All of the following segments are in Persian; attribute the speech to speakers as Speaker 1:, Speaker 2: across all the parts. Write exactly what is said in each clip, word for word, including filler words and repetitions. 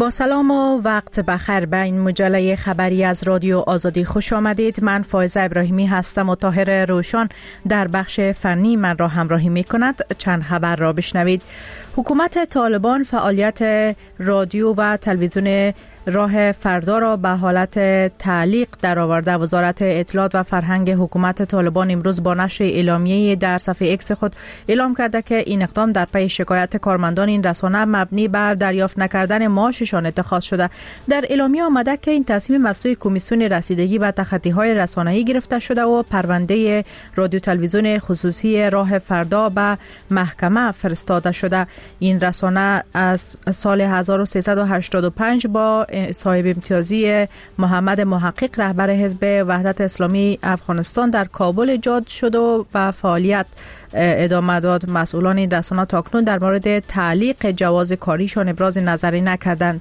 Speaker 1: با سلام و وقت بخیر به این مجله خبری از رادیو آزادی خوش آمدید. من فائزه ابراهیمی هستم و طاهر روشن در بخش فنی من را همراهی می کند. چند خبر را بشنوید. حکومت طالبان فعالیت رادیو و تلویزیون راه فردا را به حالت تعلیق درآورده. وزارت اطلاعات و فرهنگ حکومت طالبان امروز با نشر اعلامیه‌ای در صفحه ایکس خود اعلام کرده که این اقدام در پی شکایت کارمندان این رسانه مبنی بر دریافت نکردن معاششان اتخاذ شده. در اعلامیه آمده که این تصمیم از سوی کمیسیون رسیدگی به تخطی‌های رسانه‌ای گرفته شده و پرونده رادیو تلویزیون خصوصی راه فردا به محکمه فرستاده شده. این رسانه از سال هزار و سیصد و هشتاد و پنج با صاحب امتیازی محمد محقق رهبر حزب وحدت اسلامی افغانستان در کابل ایجاد شد و به فعالیت ادامه داد. مسئولان این رسانه تاکنون در مورد تعلیق جواز کاریشان ابراز نظری نکردند.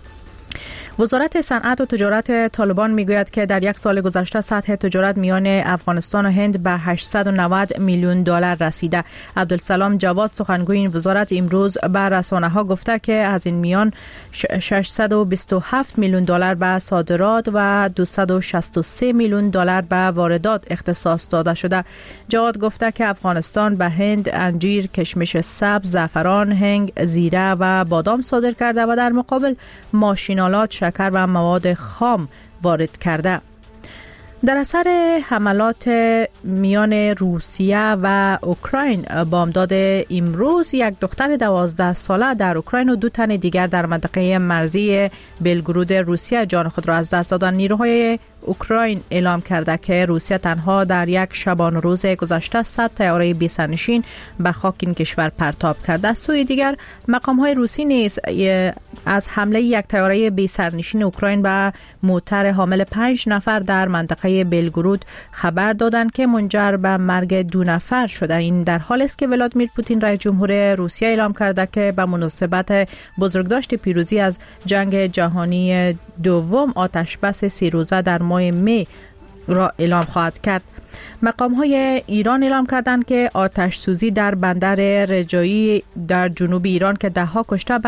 Speaker 1: وزارت صنعت و تجارت طالبان میگوید که در یک سال گذشته سطح تجارت میان افغانستان و هند به هشتصد و نود میلیون دلار رسیده. عبدالسلام جواد سخنگوی این وزارت امروز به رسانه‌ها گفته که از این میان ششصد و بیست و هفت میلیون دلار به صادرات و دویست و شصت و سه میلیون دلار به واردات اختصاص داده شده. جواد گفته که افغانستان به هند انجیر، کشمش سبز، زعفران، هنگ، زیره و بادام صادر کرده و در مقابل ماشین‌آلات، شکر و مواد خام وارد کرده. در اثر حملات میان روسیه و اوکراین بامداد امروز یک دختر دوازده ساله در اوکراین و دو تن دیگر در منطقه مرزی بلگرود روسیه جان خود را از دست دادند. نیروهای اوکراین اعلام کرده که روسیه تنها در یک شبانه روز گذشته صد طیاره بی سرنشین به خاک این کشور پرتاب کرده. از سوی دیگر مقام‌های روسی نیز از حمله یک طیاره بی سرنشین اوکراین به موتر حامل پنج نفر در منطقه بلگرود خبر دادند که منجر به مرگ دو نفر شده. این در حالی است که ولادیمیر پوتین رئیس جمهور روسیه اعلام کرده که به مناسبت بزرگداشت پیروزی از جنگ جهانی دوم آتش بس سی روزه در ماه می را اعلام خواهد کرد. مقام های ایران اعلام کردند که آتش سوزی در بندر رجایی در جنوب ایران که ده ها کشته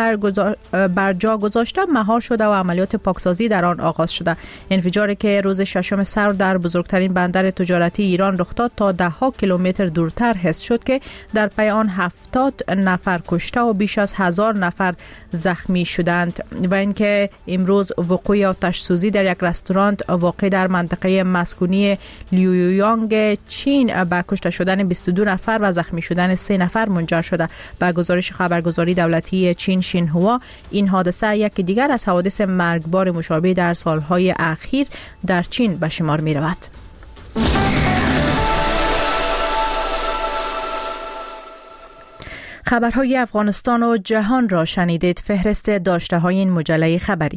Speaker 1: بر جا گذاشته مهار شده و عملیات پاکسازی در آن آغاز شده. انفجاری که روز ششم سر در بزرگترین بندر تجارتی ایران رخ داد تا ده ها کیلومتر دورتر حس شد که در پی آن هفتاد نفر کشته و بیش از هزار نفر زخمی شدند و اینکه امروز وقوع آتش سوزی در یک رستوران واقع در منطقه مسکونی لیویانگ چین به کشته شدن بیست و دو نفر و زخمی شدن سه نفر منجر شده. به گزارش خبرگزاری دولتی چین شینهوا این حادثه یکی دیگر از حوادث مرگبار مشابه در سالهای اخیر در چین به شمار می رود. خبرهای افغانستان و جهان را شنیدید. فهرست داشته های این مجله خبری.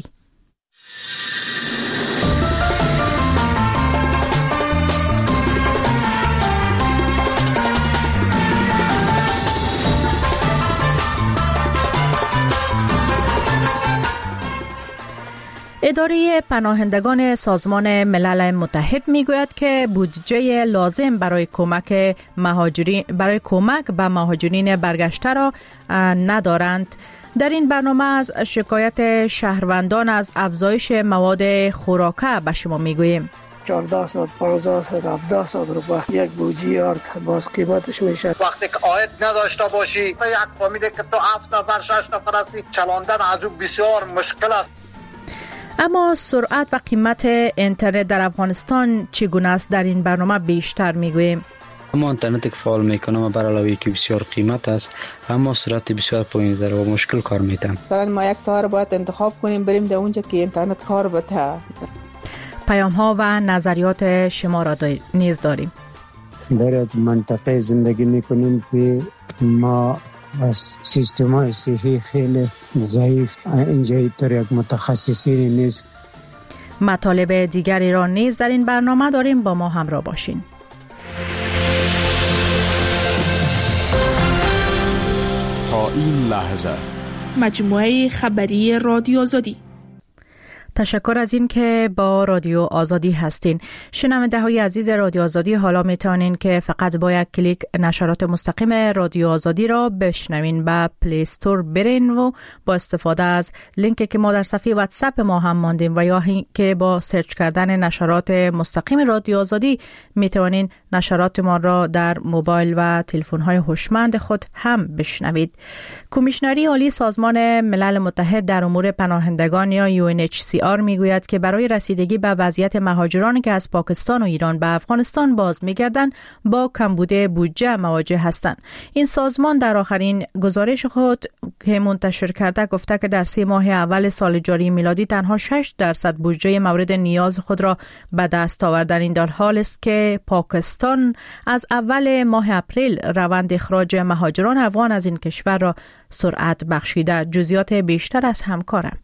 Speaker 1: اداره پناهندگان سازمان ملل متحد میگوید که بودجه لازم برای کمک مهاجرین برای کمک به مهاجرین برگشته را ندارند. در این برنامه از شکایت شهروندان از افزایش مواد خوراکه به شما میگوییم.
Speaker 2: چهارده ساعت، پانزده ساعت، هفده ساعت رو با یک بوجی یار باز قیمتش میشه.
Speaker 3: وقتی که عاید نداشته باشی یک فامیلی که تو هفت نفر شش نفر هستی چلاندن از اون بسیار مشکل است.
Speaker 1: اما سرعت و قیمت اینترنت در افغانستان چگونه است؟ در این برنامه بیشتر میگوییم.
Speaker 4: اما اینترنتی که فعال میکنم و بر علاوه که بسیار قیمت است اما سرعت بسیار پایین داره و مشکل کار میتن.
Speaker 5: مثلا ما یک ساعت باید انتخاب کنیم بریم در اونجا که اینترنت کار بده.
Speaker 1: پیام ها و نظریات شما را نیز داریم.
Speaker 6: در منطقه زندگی میکنیم که ما از سیستم‌های صحی خیلی ضعیف، اینجا طور یک متخصصین نیست.
Speaker 1: مطالب دیگری را نیز در این برنامه داریم، با ما همراه باشین.
Speaker 7: تا این لحظه
Speaker 8: مجموعه خبری رادیو آزادی.
Speaker 1: تشکر از این که با رادیو آزادی هستین. شنونده های عزیز رادیو آزادی، حالا میتونین که فقط با یک کلیک نشرات مستقیم رادیو آزادی را بشنوین. به پلی استور برین و با استفاده از لینکی که ما در صفحه واتساپ ما هم ماندیم و یا که با سرچ کردن نشرات مستقیم رادیو آزادی میتونین نشرات ما را در موبایل و تلفن های هوشمند خود هم بشنوید. کمیشنری عالی سازمان ملل متحد در امور پناهندگان یا یو ان اچ سی آر میگوید که برای رسیدگی به وضعیت مهاجرانی که از پاکستان و ایران به افغانستان باز میگردند با کمبود بودجه مواجه هستند. این سازمان در آخرین گزارش خود که منتشر کرده گفته که در سه ماه اول سال جاری میلادی تنها شش درصد بودجه مورد نیاز خود را به دست آورد. این در حال است که پاکستان از اول ماه اپریل روند اخراج مهاجران افغان از این کشور را سرعت بخشیده. جزئیات بیشتر از همکارم.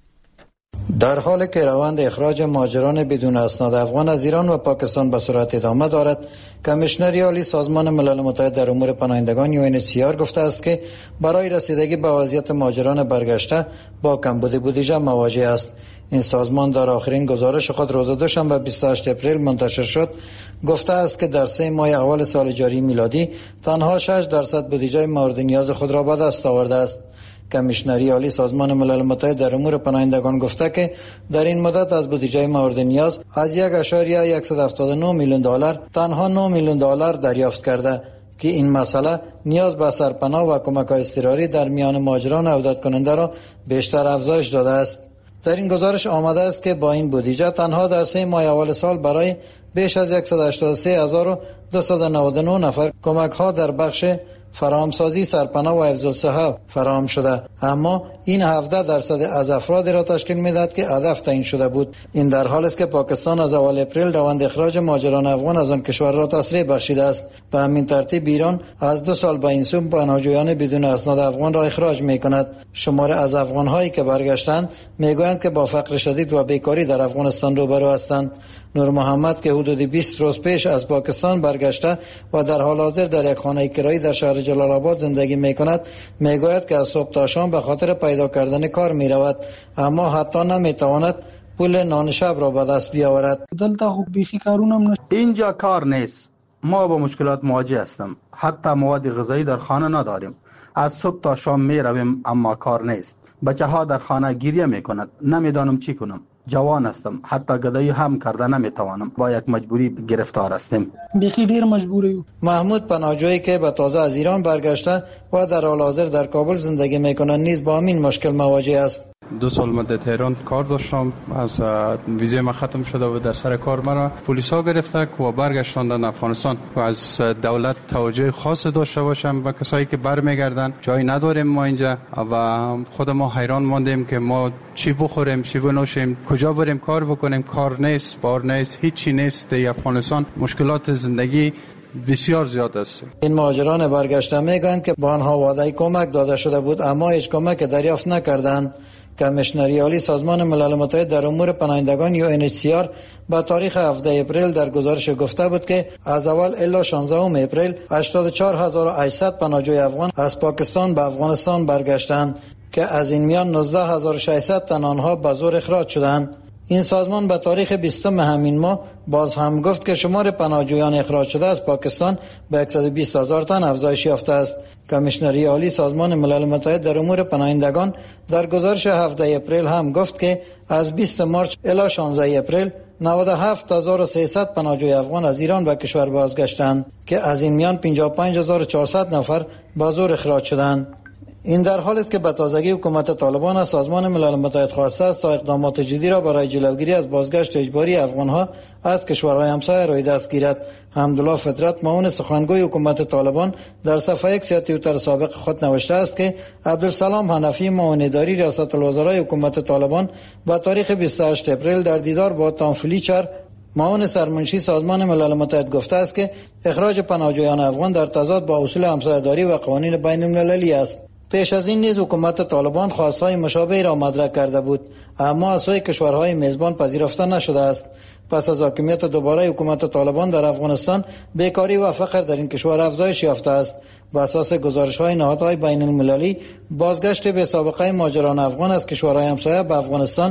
Speaker 7: در حالی که روند اخراج مهاجران بدون اسناد افغان از ایران و پاکستان به سرعت ادامه دارد، کمیشنری عالی سازمان ملل متحد در امور پناهندگان یو ان اچ سی آر گفته است که برای رسیدگی به وضعیت مهاجران برگشته با کمبود بودجه مواجه است. این سازمان در آخرین گزارش خود روز دوشنبه بیست و هشتم اپریل منتشر شد گفته است که در سه ماه اول سال جاری میلادی تنها شش درصد بودجه مورد نیاز خود را به دست آورده است. کمیشنری عالی سازمان ملل متحد در امور پناهندگان گفته که در این مدت از بودجه مورد نیاز از یک اشاریه صد و هفتاد و نه میلیون دلار تنها نه میلیون دلار دریافت کرده که این مسئله نیاز به سرپناه و کمک‌های اضطراری در میان مهاجران عودت کننده را بیشتر افزایش داده است. در این گزارش آمده است که با این بودجه تنها در سه ماه اول سال برای بیش از صد و هشتاد و سه هزار و دویست و نود و نه نفر کمک‌ها در بخش فراهمسازی سرپناه و حفظ الصحه فراهم شده، اما این هفده درصد از افرادی را تشکیل می‌دهد که هدف تعیین شده بود. این در حالی است که پاکستان از اول اپریل روند اخراج مهاجران افغان از آن کشور را تسریع بخشیده است. به همین ترتیب ایران از دو سال به این سو پناهجویان بدون اسناد افغان را اخراج می‌کند. شمار از افغان‌هایی که برگشتند می‌گویند که با فقر شدید و بیکاری در افغانستان روبرو هستند. نور محمد که حدود بیست روز پیش از پاکستان برگشته و در حال حاضر در یک خانه کرایی در شهر جلال آباد زندگی می‌کند، می‌گوید که از صبح تا شام به خاطر پیدا کردن کار می‌رود، اما حتی نمی‌تواند پول نان شب را به دست بیاورد.
Speaker 8: دلته خو بیخی کارونم نشته، اینجا کار نیست. ما با مشکلات مواجه هستیم. حتی مواد غذایی در خانه نداریم. از صبح تا شام می‌رویم اما کار نیست. بچه‌ها در خانه گریه می‌کنند. نمی‌دانم چی کنم. جوان هستم، حتی گدایی هم کرده نمیتوانم. با یک مجبوری گرفتار هستیم.
Speaker 5: بیخی ډیر مجبوری.
Speaker 7: محمود پناهجویی که به تازه از ایران برگشته و در حال حاضر در کابل زندگی میکنند نیز با همین مشکل مواجه است.
Speaker 9: دو سال مدت ایران کار داشتم، از ویزای ما ختم شده و در سر کار مرا پلیسا گرفته و برگشتاندن افغانستان و از دولت توجه خاص داشته باشم و کسایی که برمیگردن. جایی نداریم ما اینجا و خود ما حیران ماندیم که ما چی بخوریم، چی بنوشیم، کجا بریم کار بکنیم. کار نیست، بار نیست، هیچی نیست. در افغانستان مشکلات زندگی بسیار زیاد است.
Speaker 7: این مهاجران برگشته میگویند که با آنها وعده کمک داده شده بود اما هیچ کمک دریافت نکردند. کمیشنری عالی سازمان ملل متحد در امور پناهندگان یو ان اچ سی آر با تاریخ هفدهم اپریل در گزارش گفته بود که از اول الی شانزدهم اپریل هشتاد و چهار هزار و هشتصد پناهجوی افغان از پاکستان به افغانستان برگشتند که از این میان نوزده هزار و ششصد تن آنها به زور اخراج شدند. این سازمان به تاریخ بیستم همین ماه باز هم گفت که شمار پناهجویان اخراج شده از پاکستان به صد و بیست هزار تن افزایش یافته است. کمیشنری عالی سازمان ملل متحد در امور پناهندگان در گزارش هفدهم اپریل هم گفت که از بیست مارس الی شانزدهم اپریل نود و هفت هزار و سیصد پناهجوی افغان از ایران به کشور بازگشتند که از این میان پنجاه و پنج هزار و چهارصد نفر به زور اخراج شدند. این در حالی است که به تازگی حکومت طالبان از سازمان ملل متحد خواسته است تا اقدامات جدی را برای جلوگیری از بازگشت اجباری افغانها از کشورهای همسایه روی دست گیرد. حمدالله فطرت معاون سخنگوی حکومت طالبان در صفحه اکس توییتر سابق خود نوشته است که عبدالسلام حنفی معاون اداری ریاست الوزرای حکومت طالبان با تاریخ بیست و هشتم اپریل در دیدار با تام فلیچر معاون سرمنشی سازمان ملل متحد گفته است که اخراج پناهجویان افغان در تضاد با اصول همسایه‌داری و قوانین بین المللی است. پیش از این نیز حکومت طالبان خواستهای مشابهی را مطرح کرده بود اما از سوی کشورهای میزبان پذیرفته نشده است. پس از حاکمیت دوباره حکومت طالبان در افغانستان بیکاری و فقر در این کشور افزایش یافته است. بر اساس گزارش‌های نهادهای بین المللی بازگشت به سابقه مهاجران افغان از کشورهای همسایه به افغانستان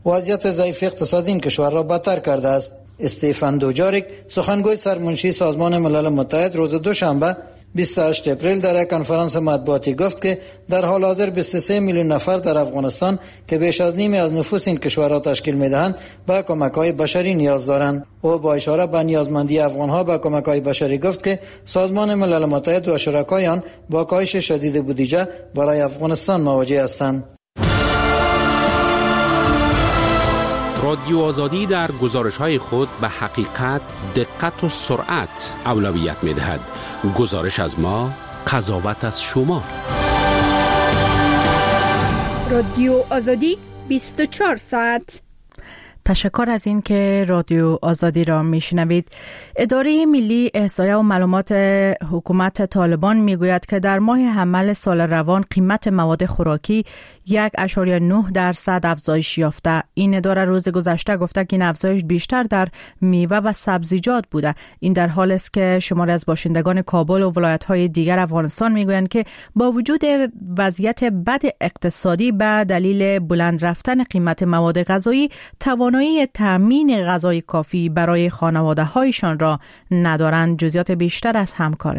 Speaker 7: وضعیت ضعیف اقتصادی این کشور را بدتر کرده است. استیفن دوجاریک سخنگوی سرمنشی سازمان ملل متحد روز دوشنبه بیست و هشتم اپریل در یک کنفرانس مطبوعاتی گفت که در حال حاضر بیست و سه میلیون نفر در افغانستان که بیش از نیمی از نفوس این کشور را تشکیل می‌دهند به کمک‌های بشری نیاز دارند. او با اشاره به نیازمندی افغان‌ها به کمک‌های بشری گفت که سازمان ملل متحد و شرکای آن با کاهش شدید بودجه برای افغانستان مواجه هستند.
Speaker 10: رادیو آزادی در گزارش‌های خود به حقیقت، دقت و سرعت اولویت می‌دهد. گزارش از ما، قضاوت از شما.
Speaker 11: رادیو آزادی بیست و چهار ساعت.
Speaker 1: تشکر از این که رادیو آزادی را میشنوید. اداره ملی احصایه و معلومات حکومت طالبان میگوید که در ماه حمل سال روان قیمت مواد خوراکی یک اشاریه نه درصد افزایش یافته. این اداره روز گذشته گفته که این افزایش بیشتر در میوه و سبزیجات بوده. این در حالی است که شماری از باشندگان کابل و ولایت‌های دیگر افغانستان میگویند که با وجود وضعیت بد اقتصادی به دلیل بلند رفتن قیمت مواد غذایی توانایی تامین غذای کافی برای خانواده‌هایشان را ندارند. جزئیات بیشتر از همکار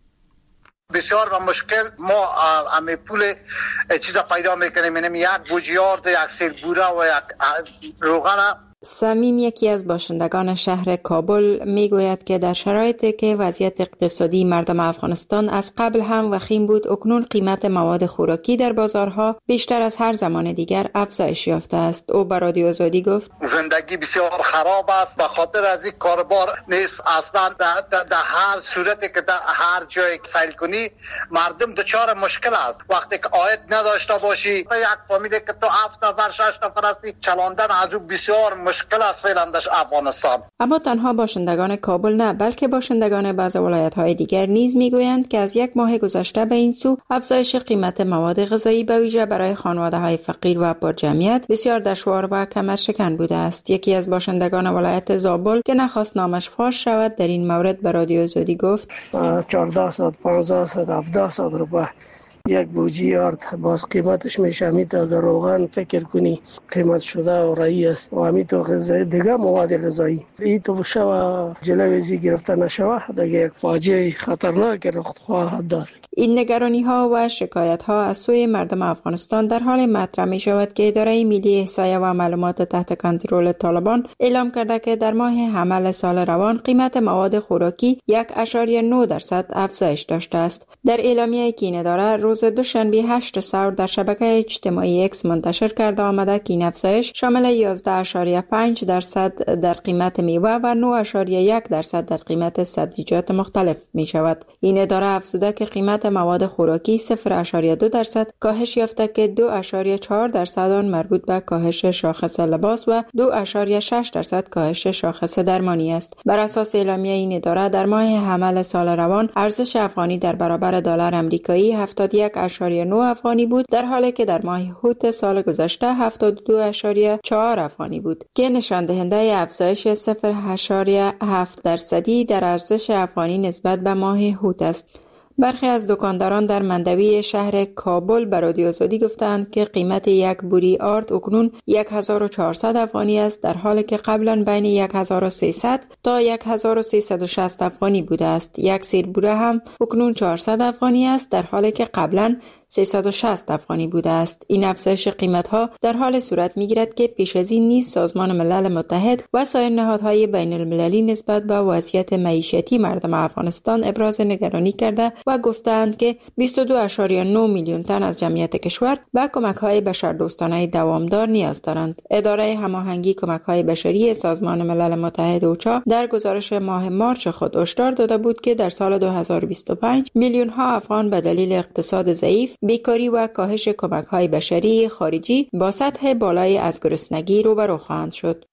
Speaker 3: بسیار و مشکل ما همه پول چیز پیدا میکنیم، اینم یک بوجیارد، یک سیل بوره و یک روغن.
Speaker 12: سمیم یکی از باشندگان شهر کابل میگوید که در شرایطی که وضعیت اقتصادی مردم افغانستان از قبل هم وخیم بود، اکنون قیمت مواد خوراکی در بازارها بیشتر از هر زمان دیگر افزایش یافته است. او به رادیو آزادی گفت
Speaker 3: زندگی بسیار خراب است به خاطر از این کاربار نیست. اصلا در هر صورتی که در هر جای سیل کنی مردم دچار مشکل است. وقتی که عاید نداشته باشی، یک فامیلی که تو هفت نفر شش نفر هستی، چلاندن از او بسیار مشکل است فعلا در افغانستان.
Speaker 12: اما تنها باشندگان کابل نه، بلکه باشندگان بعض ولایت‌های دیگر نیز میگویند که از یک ماه گذشته به این سو افزایش قیمت مواد غذایی به ویژه برای خانواده‌های فقیر و با جمعیت بسیار دشوار و کمرشکن بوده است. یکی از باشندگان ولایت زابل که نخواست نامش فاش شود در این مورد به رادیو آزادی گفت
Speaker 2: چهارده صد پانزده صد هفده صد روپیه یک بوجی آرد باز قیمتش میشه همیت از روغن فکر کنی قیمت شده و رایی است و همیت غذایی دیگه مواد غذایی ای تو شوه جلویزی گرفته نشوه دیگه یک فاجعه خطرناک رخ خواهد داشت.
Speaker 12: این نگرانی ها و شکایت ها از سوی مردم افغانستان در حال مطرح می شود که اداره ملی احصایه و معلومات تحت کنترل طالبان اعلام کرده که در ماه حمل سال روان قیمت مواد خوراکی یک اشاریه نه درصد افزایش داشته است. در اعلامیه که این اداره روز دوشنبه هشت سور در شبکه اجتماعی اکس منتشر کرده آمده که این افزایش شامل یازده اشاریه پنج درصد در قیمت میوه و نه اشاریه یک درصد در قیمت سبزیجات مختلف می شود. این اداره افزوده که قیمت مواد خوراکی صفر اشاریه دو درصد کاهش یافته که دو اشاریه چهار درصد آن مربوط به کاهش شاخص لباس و دو اشاریه شش درصد کاهش شاخص درمانی است. بر اساس اعلامیه این اداره در ماه حمل سال روان ارزش افغانی در برابر دلار آمریکایی هفتاد و یک اشاریه نه افغانی بود، در حالی که در ماه هوت سال گذشته هفتاد و دو اشاریه چهار افغانی بود که نشان دهنده افزایش صفر اشاریه هفت درصدی در ارزش افغانی نسبت به ماه هوت است. برخی از دکانداران در مندوی شهر کابل به رادیو آزادی گفتند که قیمت یک بوری آرد اکنون هزار و چهارصد افغانی است، در حالی که قبلا بین هزار و سیصد تا هزار و سیصد و شصت افغانی بوده است. یک سیر بوره هم اکنون چهارصد افغانی است، در حالی که قبلا سیصد و شصت افغانی بوده است. این افزایش قیمت‌ها در حال صورت می‌گیرد که پیش از این نیز سازمان ملل متحد و سایر نهادهای بین المللی نسبت به وضعیت معیشتی مردم افغانستان ابراز نگرانی کرده و گفتند که بیست و دو اشاریه نه میلیون تن از جمعیت کشور به کمک‌های بشردوستانه دوامدار نیاز دارند. اداره هماهنگی کمک‌های بشری سازمان ملل متحد اوچا در گزارش ماه مارچ خود هشدار داده بود که در سال دو هزار و بیست و پنج میلیون‌ها افغان به دلیل اقتصاد ضعیف، بیکاری و کاهش کمک‌های بشری خارجی با سطح بالای از گرسنگی روبرو خواهند شد.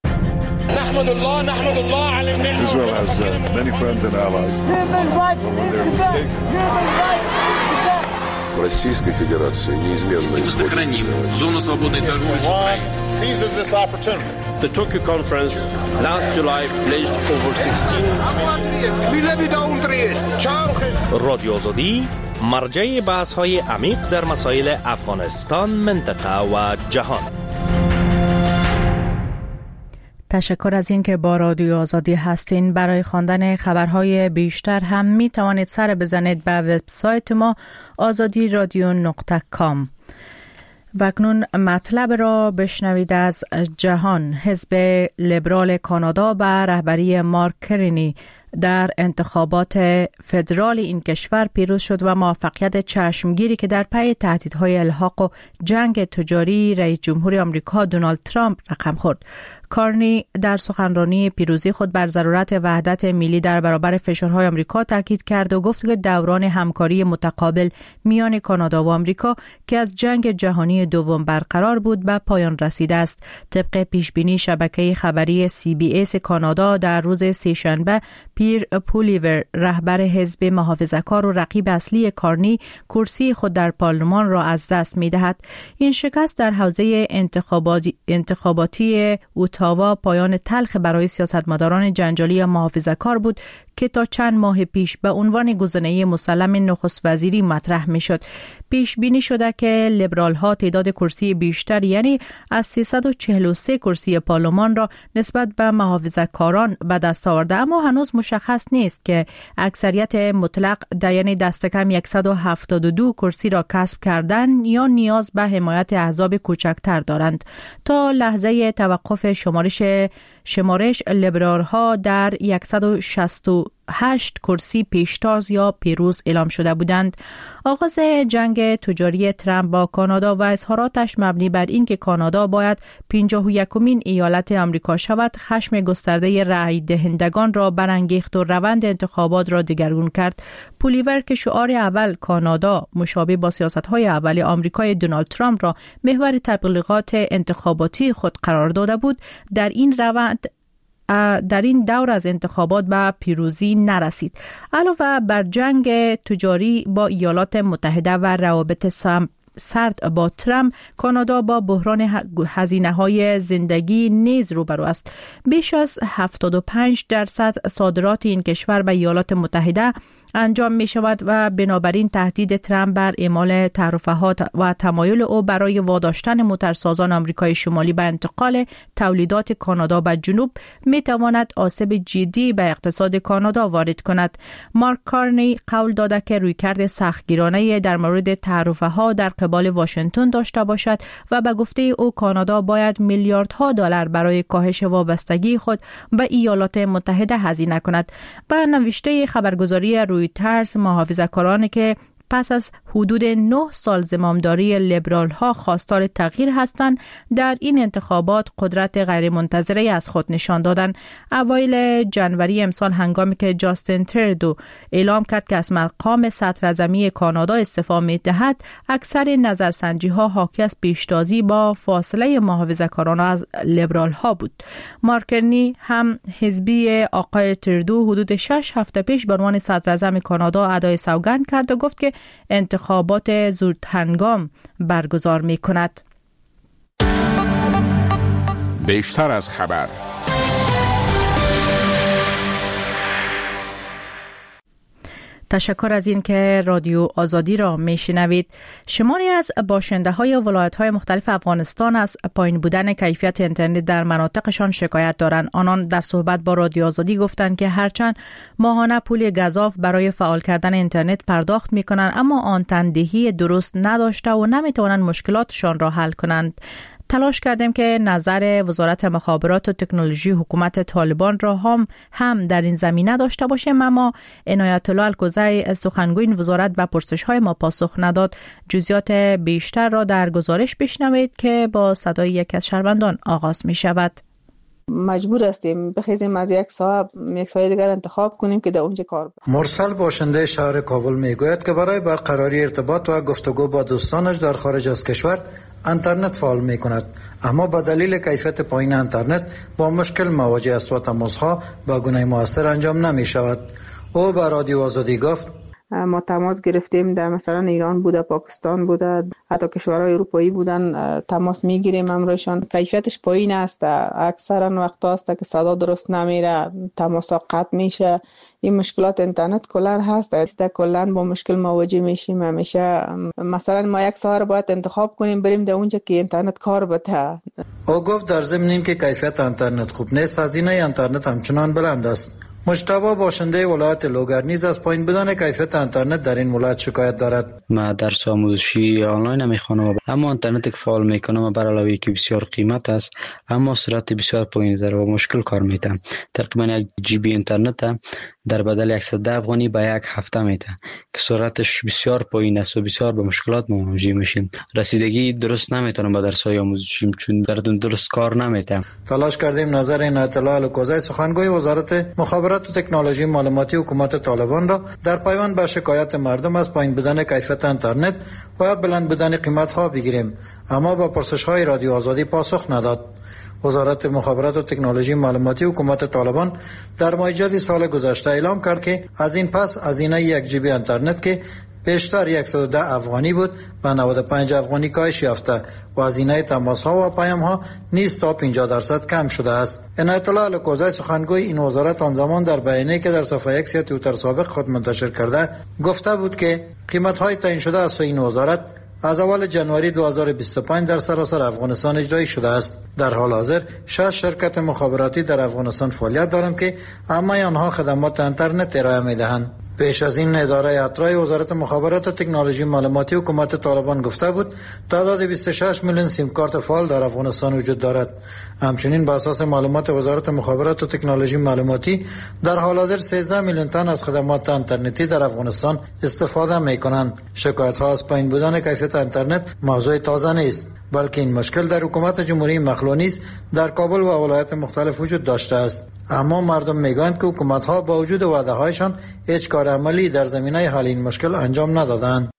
Speaker 13: نحمد الله نحمد الله على النعمة. Israel has uh, many friends and allies. When they're mistaken.
Speaker 14: Российской Федерации неизменно
Speaker 15: сохраним зону свободной торговли с Украиной.
Speaker 13: Seizes this opportunity.
Speaker 16: The Tokyo conference last July pledged over sixteen رادیو آزادی مرجع بحث‌های عمیق در مسائل افغانستان، منطقه و جهان.
Speaker 1: تشکر از این که با رادیو آزادی هستین. برای خواندن خبرهای بیشتر هم می توانید سر بزنید به وبسایت ما آزادی رادیو نقطه کام. و اکنون مطلب را بشنوید از جهان. حزب لیبرال کانادا به رهبری مارک کرنی در انتخابات فدرال این کشور پیروز شد و موفقیت چشمگیری که در پی تهدیدهای الحاق و جنگ تجاری رئیس جمهور آمریکا دونالد ترامپ رقم خورد. کارنی در سخنرانی پیروزی خود بر ضرورت وحدت ملی در برابر فشارهای آمریکا تاکید کرد و گفت که دوران همکاری متقابل میان کانادا و آمریکا که از جنگ جهانی دوم برقرار بود به پایان رسیده است. طبق پیشبینی شبکه خبری سی بی اس کانادا در روز سه‌شنبه پیر پولیور رهبر حزب محافظه‌کار و رقیب اصلی کارنی کرسی خود در پارلمان را از دست می‌دهد. این شکست در حوزه انتخاباتی انتخاباتی اوتاوا پایان تلخ برای سیاستمداران جنجالی محافظه‌کار بود که تا چند ماه پیش به عنوان گزینه مسلم نخست وزیری مطرح می‌شد. پیش بینی شده که لیبرال ها تعداد کرسی بیشتر یعنی از سیصد و چهل و سه کرسی پارلمان را نسبت به محافظه‌کاران به دست آورده، اما هنوز مشخص نیست که اکثریت مطلق در یعنی دست کم صد و هفتاد و دو کرسی را کسب کردن یا نیاز به حمایت احزاب کوچکتر دارند. تا لحظه توقف شمارش شمارش لیبرال ها در صد و شصت و هشت کرسی پیشتاز یا پیروز اعلام شده بودند. آغاز جنگ تجاری ترامپ با کانادا و اظهاراتش مبنی بر اینکه کانادا باید پنجاه و یکمین ایالت آمریکا شود، خشم گسترده رای دهندگان را برانگیخت و روند انتخابات را دگرگون کرد. پولیور که شعار اول کانادا مشابه با سیاست‌های اول آمریکای دونالد ترامپ را محور تبلیغات انتخاباتی خود قرار داده بود، در این روند در این دور از انتخابات به پیروزی نرسید. علاوه بر جنگ تجاری با ایالات متحده و روابط سرد با ترامپ، کانادا با بحران هزینه‌های زندگی نیز روبرو است. بیش از هفتاد و پنج درصد صادرات این کشور به ایالات متحده انجام می شود و بنابراین تهدید ترامپ بر اعمال تعرفه‌ها و تمایل او برای واداشتن موتورسازان آمریکای شمالی به انتقال تولیدات کانادا به جنوب می تواند آسیب جدی به اقتصاد کانادا وارد کند. مارک کارنی قول داده که رویکرد سختگیرانه در مورد تعرفه‌ها در قبال واشنگتن داشته باشد و به گفته او کانادا باید میلیاردها دلار برای کاهش وابستگی خود به ایالات متحده هزینه کند. به نوشته خبرگزاری رویترز، محافظه‌کارانی که پس از حدود نه سال زمامداری لیبرال ها خواستار تغییر هستند، در این انتخابات قدرت غیرمنتظره از خود نشان دادند. اوایل جنوری امسال هنگامی که جاستین تردو اعلام کرد که از مقام صدراعظمی کانادا استعفا می‌دهد، اکثر نظرسنجی ها حاکی از پیشتازی با فاصله محافظه‌کاران از لیبرال ها بود. مارکنی هم حزبی آقای تردو حدود شش هفته پیش به عنوان صدراعظم کانادا ادای سوگند کرد و گفت که انتخابات زود هنگام برگزار می کند.
Speaker 10: بیشتر از خبر.
Speaker 1: تشکر از این که رادیو آزادی را میشنوید. شماری از باشنده های ولایت های مختلف افغانستان از پایین بودن کیفیت اینترنت در مناطقشان شکایت دارند. آنان در صحبت با رادیو آزادی گفتند که هرچند ماهانه پول گزاف برای فعال کردن اینترنت پرداخت می کنند، اما آن تندهی درست نداشته و نمی توانند مشکلاتشان را حل کنند. تلاش کردیم که نظر وزارت مخابرات و تکنولوژی حکومت طالبان را هم هم در این زمینه داشته باشیم، اما عنایت الله الکوزی سخنگوی این وزارت به پرسش‌های ما پاسخ نداد. جزئیات بیشتر را در گزارش بشنوید که با صدای یک از شهروندان آغاز می شود.
Speaker 5: مجبور هستیم بخیزیم از یک ساعت یک ساعت دیگر انتخاب کنیم که در اونجا کار بکنیم.
Speaker 7: مرسل باشنده شهر کابل میگوید که برای برقراری ارتباط و گفتگو با دوستانش در خارج از کشور اینترنت فعال می کند، اما به دلیل کیفیت پایین اینترنت با مشکل مواجه است و تماسها با گونه مؤثر انجام نمی شود. او به رادیو آزادی گفت
Speaker 5: ما تماس گرفتیم، در مثلا ایران بوده، پاکستان بوده، حتی کشورهای اروپایی بودن، تماس میگیریم امروزشان کیفیتش پایین است، اکثرا وقتا است که صدا درست نمیره، تماسا قطع میشه. این مشکلات اینترنت کلا هست، است کلا با مشکل مواجه میشیم. همیشه مثلا ما یک ساعت باید انتخاب کنیم بریم در اونجا که اینترنت کار بده.
Speaker 7: او گفت در ضمن این که کیفیت اینترنت خوب نیست، هزینه اینترنت همچنان بلند است. مجتبی باشنده ولایت لوگر نیز از پایین بودن کیفیت اینترنت در این ولایت شکایت دارد.
Speaker 4: ما درس آموزشی آنلاین میخوانم، اما اینترنتی که فعال میکنم بر علاوه که بسیار قیمت است، اما سرعت بسیار پایین داره و مشکل کار میده. تقریبا یک جی بی اینترنت در بدل صد و ده افغانی به یک هفته میده که سرعتش بسیار پایین است و بسیار به مشکلات مواجه میشیم. رسیدگی درست نمیتونم به درس‌های آموزشی چون در درست کار نمیده.
Speaker 7: تلاش کردیم نظر عنایت الله الکوزی سخنگوی وزارت مخابرات و تکنولوژی معلوماتی حکومت طالبان را در پیوند به شکایت مردم از پایین بودن کیفیت اینترنت و بلند بودن قیمت‌ها بگیریم، اما با پرسش‌های رادیو آزادی پاسخ نداد. وزارت مخابرات و تکنولوژی معلوماتی حکومت طالبان در ماه جدی سال گذشته اعلام کرد که از این پس هزینه یک جی بی اینترنت که بیشتر صد و ده افغانی بود به نود و پنج افغانی کاهش یافته و هزینه تماس‌ها و پیام‌ها نیز تا پنجاه درصد کم شده است. عنایت الله الکوزی سخنگوی این وزارت آن زمان در بیانیه‌ای که در صفحه اکس توییتر سابق خود منتشر کرده گفته بود که قیمت‌های تعیین شده از این وزارت از اول جنوری دو هزار و بیست و پنج در سراسر افغانستان اجرایی شده است. در حال حاضر شش شرکت مخابراتی در افغانستان فعالیت دارند که همه آنها خدمات اینترنت ارائه می‌دهند. پیش از این اداره اطرای وزارت مخابرات و تکنولوژی معلوماتی حکومت طالبان گفته بود تعداد بیست و شش میلیون سیم کارت فعال در افغانستان وجود دارد. همچنین بر اساس معلومات وزارت مخابرات و تکنولوژی معلوماتی در حال حاضر سیزده میلیون تن از خدمات اینترنتی در افغانستان استفاده می‌کنند. شکایت‌ها از پایین بودن کیفیت اینترنت موضوع تازه نیست، بلکه این مشکل در حکومت جمهوری مخلوع نیز در کابل و ولایات مختلف وجود داشته است. اما مردم میگویند که حکومت‌ها با وجود وعده‌هایشان هیچ کار عملی در زمینه حل این مشکل انجام ندادند.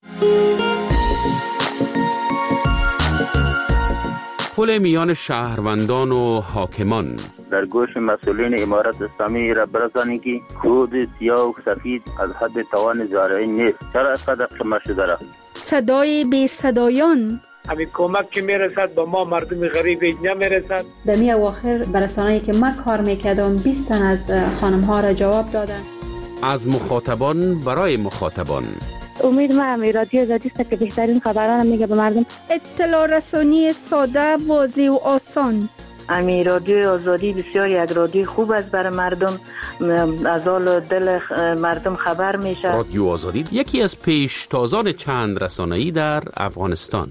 Speaker 10: پل میان شهروندان و حاکمان
Speaker 17: در گوش مسئولین امارت اسلامی را برسانی که خود سیاه و سفید از حد توان زارعی نیست. چرا از قدر قمه شده را؟
Speaker 11: صدای بی صدایان
Speaker 2: همین کمک که میرسد با ما مردم غریب نمیرسد.
Speaker 18: در می اواخر برسانه‌ای که من کار میکردم بیست تن از خانم ها را جواب دادن.
Speaker 10: از مخاطبان برای مخاطبان.
Speaker 19: امید ما هم رادیو آزادی است که بهترین خبران میگه به مردم.
Speaker 11: اطلاع رسانی ساده، واضح و آسان.
Speaker 20: امی رادیو آزادی بسیار یک رادیو خوب است برای مردم، از حال دل مردم خبر میشه.
Speaker 10: رادیو آزادی یکی از پیشتازان چند رسانه‌ای در افغانستان.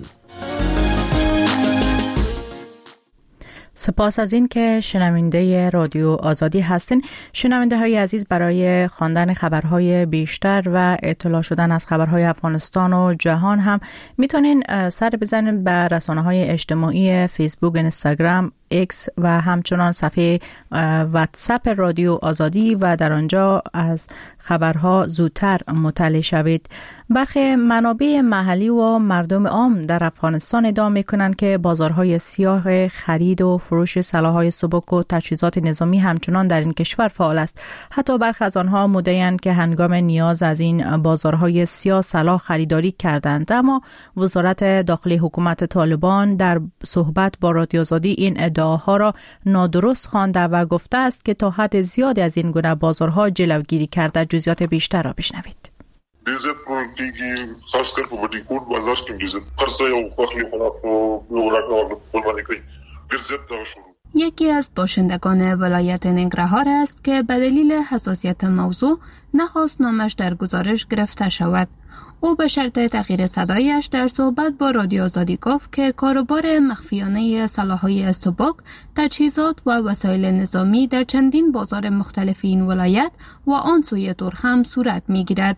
Speaker 1: سپاس از این که شنونده رادیو آزادی هستین. شنونده های عزیز، برای خواندن خبرهای بیشتر و اطلاع شدن از خبرهای افغانستان و جهان هم میتونین سر بزنین به رسانه های اجتماعی فیسبوک، اینستاگرام، ایکس و همچنان صفحه واتساپ رادیو آزادی و در آنجا از خبرها زودتر مطلع شوید. برخی منابع محلی و مردم عام در افغانستان ادعا میکنند که بازارهای سیاه خرید و فروش سلاح‌های سبک و تجهیزات نظامی همچنان در این کشور فعال است. حتی برخی از آنها مدعی‌اند که هنگام نیاز از این بازارهای سیاه سلاح خریداری کردند، اما وزارت داخلی حکومت طالبان در صحبت با رادیو آزادی این ادعاها را نادرست خوانده و گفته است که تا حد زیادی از این گونه بازارها جلوگیری کرده. جزئیات بیشتر را بشنوید.
Speaker 14: ریزت پروتیگی خاص کر په بټی کوټ بازار کې ریزت خرڅه یو خوخلی خلاف یو راکړل قرباني کوي ریزت دا شروع.
Speaker 21: یکی از باشندگان ولایت ننگرهار است که به دلیل حساسیت موضوع نخواست نامش در گزارش گرفته شود. او به شرط تغییر صدایش در صحبت با رادیو آزادی گفت که کاروبار مخفیانه سلاح‌های سبک، تجهیزات و وسایل نظامی در چندین بازار مختلف این ولایت و آن سوی ترک هم صورت می‌گیرد.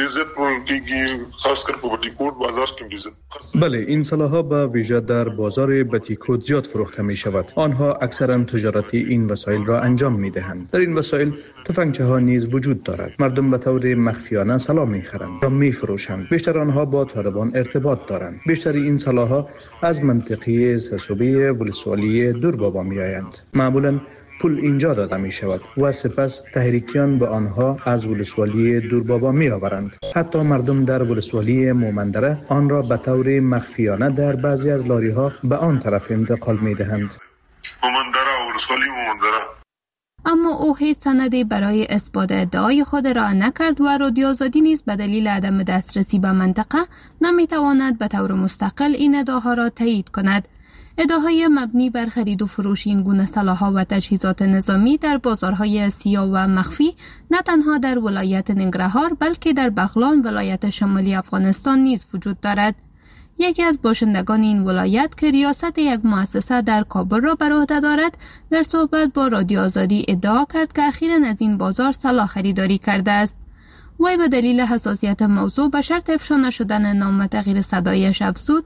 Speaker 22: بله، این سلاح‌ها به ویژه در بازار بتیکوت زیاد فروخته می شود. آنها اکثرا تجارتی این وسایل را انجام می دهند. در این وسایل تفنگچه ها نیز وجود دارد. مردم به طور مخفیانه سلاح می خرند و می فروشند. بیشتر آنها با طالبان ارتباط دارند. بیشتر این سلاح‌ها از منطقه سسوبی ولسوالی دوربابا می آیند. معمولاً پول اینجا داده می شود و سپس تحریکیان به آنها از ولسوالی دوربابا می آورند. حتی مردم در ولسوالی مومندره آن را به طور مخفیانه در بعضی از لاری ها به آن طرف انتقال می دهند.
Speaker 14: مومندره ولسوالی مومندره.
Speaker 21: اما او هیچ سندی برای اثبات ادعای خود را نکرد و رادیو آزادی نیز به دلیل عدم دسترسی به منطقه نمی تواند به طور مستقل این ادعاها را تایید کند. ادعاهای مبنی بر خرید و فروش این گونه سلاح‌ها و تجهیزات نظامی در بازارهای سیاه و مخفی نه تنها در ولایت ننگرهار بلکه در بغلان ولایت شمالی افغانستان نیز وجود دارد. یکی از باشندگان این ولایت که ریاست یک مؤسسه در کابل را بر عهده دارد، در صحبت با رادیو آزادی ادعا کرد که اخیراً از این بازار سلاح خریداری کرده است. وی به دلیل حساسیت موضوع به شرط افشا نشدن نام تغییر صدایش افزود: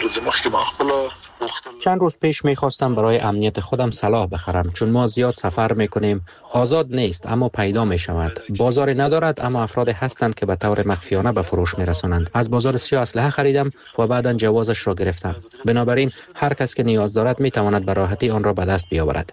Speaker 6: چند روز پیش میخواستم برای امنیت خودم سلاح بخرم، چون ما زیاد سفر میکنیم. آزاد نیست اما پیدا میشود. بازار ندارد اما افراد هستند که به طور مخفیانه به فروش میرسانند. از بازار سیاه اسلحه خریدم و بعداً جوازش را گرفتم. بنابراین هر کس که نیاز دارد میتواند به راحتی آن را به دست بیاورد.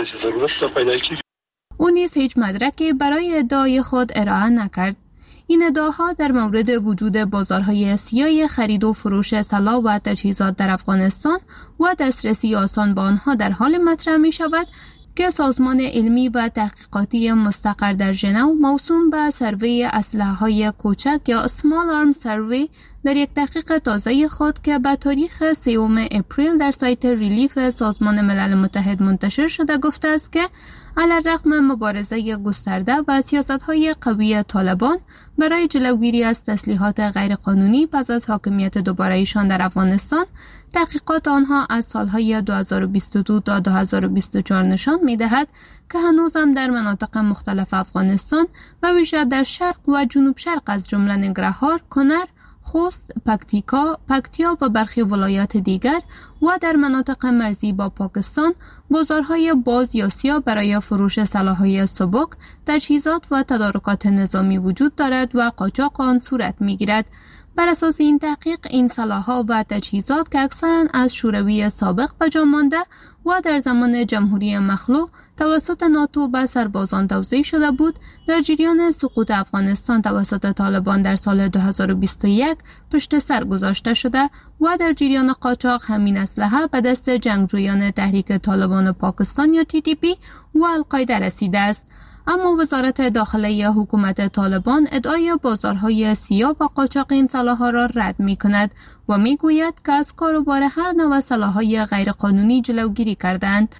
Speaker 21: او نیز هیچ مدرکی برای ادعای خود ارائه نکرد. این ادعاها در مورد وجود بازارهای سیاه خرید و فروش سلاح و تجهیزات در افغانستان و دسترسی آسان به آنها در حال مطرح می شود که سازمان علمی و تحقیقاتی مستقر در ژنو موسوم به سروی اسلحه‌های کوچک یا Small Arms Survey در یک تحقیق تازه خود که به تاریخ سوم اپریل در سایت ریلیف سازمان ملل متحد منتشر شده گفته است که علی‌رغم مبارزه گسترده و سیاست‌های قوی طالبان برای جلوگیری از تسلیحات غیرقانونی پس از حاکمیت دوباره‌ایشان در افغانستان، تحقیقات آنها از سالهای دو هزار و بیست و دو تا دو هزار و بیست و چهار نشان می‌دهد که هنوزم در مناطق مختلف افغانستان و ویژه در شرق و جنوب شرق از جمله ننگرهار، کنر، خوست، پکتیکا، پکتیا و برخی ولایات دیگر و در مناطق مرزی با پاکستان بازارهای باز یا سیاه برای فروش سلاح‌های سبک، تجهیزات و تدارکات نظامی وجود دارد و قاچاق آن صورت می‌گیرد. بر اساس این تحقیق، این سلاح‌ها و تجهیزات که اکثراً از شوروی سابق به جا مانده و در زمان جمهوری مخلوع توسط ناتو به سربازان توزیع شده بود، در جریان سقوط افغانستان توسط طالبان در سال دو هزار و بیست و یک پشت سر گذاشته شده و در جریان قاچاق همین اسلحه به دست جنگجویان تحریک طالبان پاکستان یا تی تی پی و القاعده رسیده است. اما وزارت داخلی حکومت طالبان ادعای بازارهای سیاه و قاچاق این سلاح‌ها را رد می‌کند و می‌گوید که از کاروبار هر نوع سلاح‌های غیرقانونی جلوگیری کردند.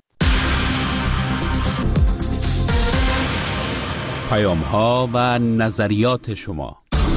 Speaker 10: پیام‌ها و نظریات شما.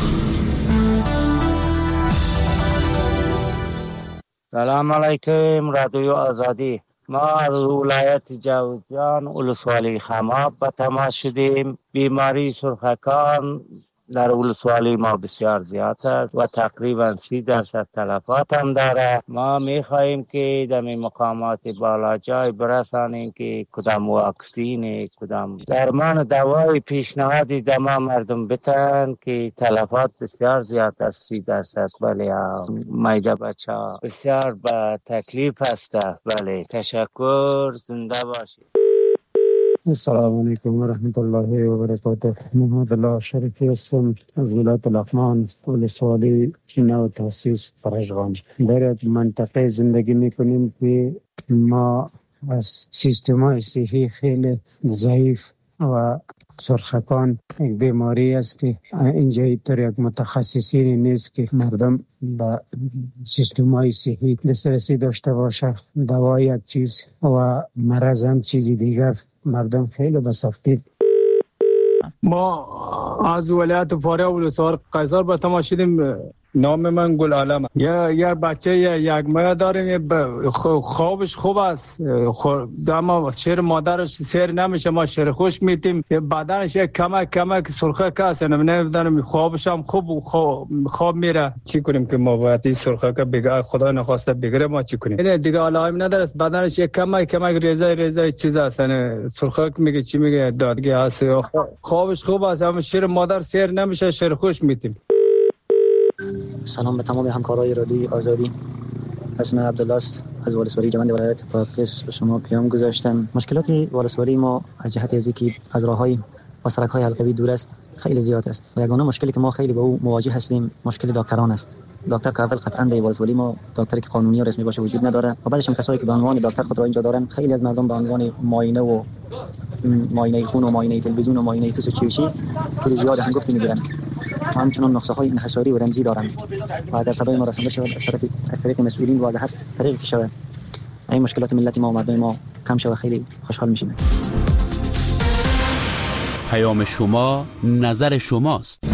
Speaker 8: سلام علیکم رادیو آزادی. ما از ولایت جوزجان ولسوالی خماب به تماس شدیم. بیماری سرخکان در ولسوالی ما بسیار زیاد است و تقریبا سی درصد تلفات هم داره. ما میخواییم که در مقامات بالا جای برسانیم که کدام واکسین، کدام درمان دوای پیشنهادی در ما مردم بتن که تلفات بسیار زیاد است. سی درصد بله مایده بچه ها بسیار با تکلیف هسته. بله تشکر، زنده باشید.
Speaker 23: السلام علیکم و رحمت الله و برکاته. محمد الله شریفی هستم از ولایت لغمان ولسوالی نو تاسیس فرجغان. در منطقه زندگی میکنیم که ما از سیستم‌های صحی خیلی ضعیف و سرخکان یک بیماری است که اینجا ایتر یک متخصصین نیست که مردم با سیستم‌های صحی دسترسی داشته باشه. دوا یک چیز و مرض هم چیزی دیگر. مردم خیلی بسختی.
Speaker 24: ما از ولایت فاریاب ولسوال قیصر به تماس شدیم. نام من گل عالم. یا یا بچه یا یک ماه داریم. خوابش خوب است. اما شیر مادرش سیر نمیشه. ما شیر خوش میتیم. بدنش یک کمک کمک سرخه کاست. نمیدونم خوابش هم خوب خواب, خواب میره. چی کنیم که ما باید این سرخه که بگه خدا نخواسته بگیره ما چی کنیم؟ اینه دیگه علائم نداره. بدنش یک کمک کمک ریزه ریزه چیز است. سرخه میگه چی میگه دادگی است. خوابش خوب است. اما شیر مادر سیر نمیشه. شیر خوش میتیم.
Speaker 25: سلام به تمام همکارای رادیوی آزادی. اسم عبدالله است از ولسوالی جوند ولایت بادغیس. به شما پیام گذاشتم. مشکلات ولسوالی ما از جهت از اینکه از راههای و سرک‌های حلقوی دور است خیلی زیاد است و یگانه مشکلی که ما خیلی با او مواجه هستیم مشکل دکتران است. دکتر که اول قطعا در ولسوالی ما دکتری که قانونی و رسمی باشه وجود نداره و بعدش هم کسایی که به عنوان دکتر خود را اینجا دارن. خیلی از مردم به عنوان معاینه و معاینه خون و معاینه تلویزیون و معاینه فیزیوچیشی که زیاد هم گفته میگیرن. همچنان نسخه های انحصاری و رمزی دارن و اگر صدای ما رسانده شود از طرف از طریق مسئولین واضح طریق شود این مشکلات ملت ما و مردم ما کم شود خیلی خوشحال میشیم.
Speaker 10: پیام شما، نظر شماست.